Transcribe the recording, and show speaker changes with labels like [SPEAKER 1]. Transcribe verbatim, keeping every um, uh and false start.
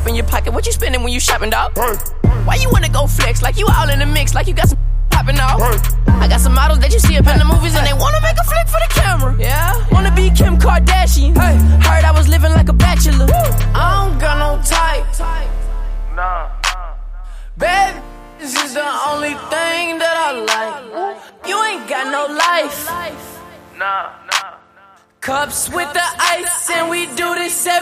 [SPEAKER 1] up in your pocket. What you spending when you shopping, dog? Why you wanna go flex like you all in the mix, like you got some popping off? I got some models that you see up in the movies and they wanna make a flick for the camera. Yeah, wanna be Kim Kardashian. Hey, heard I was living like a bachelor. I don't got no type. Nah. Baby, this is the only thing that I like. You ain't got no life. Nah, nah. Cups with the ice and we do this every